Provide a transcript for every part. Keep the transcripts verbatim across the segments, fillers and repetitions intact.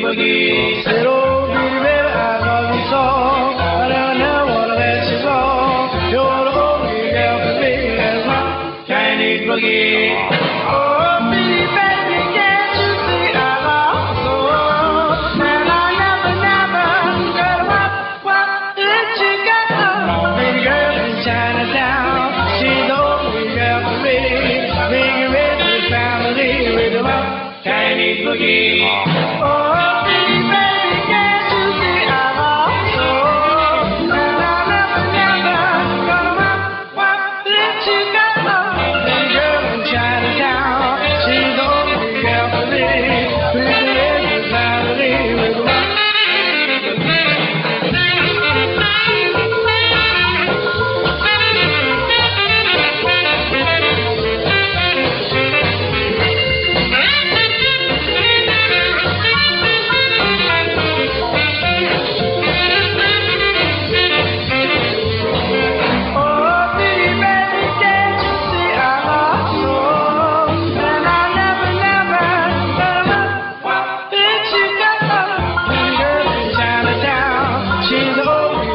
boogie. Said, oh, baby, baby, I love you so, but I never wanna let you go. You're the only girl for me, that's my Chinese boogie. Oh, baby, baby, can't you see I love you so? And I never, never could what, what did you get? Baby girl in Chinatown, she's the only girl for me. Big rich family with the Chinese boogie. Oh, baby, baby, can't you see I love you so? And I never, never gonna what did you get? Baby girl in Chinatown, she's the only girl for me. Big rich family with the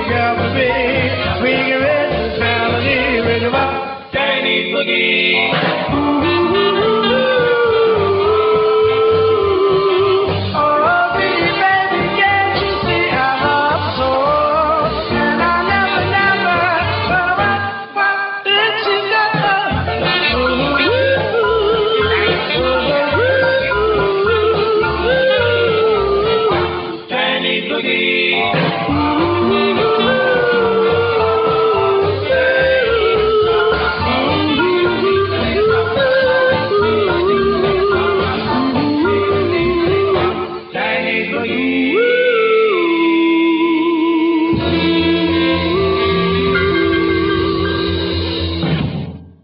Chinese boogie.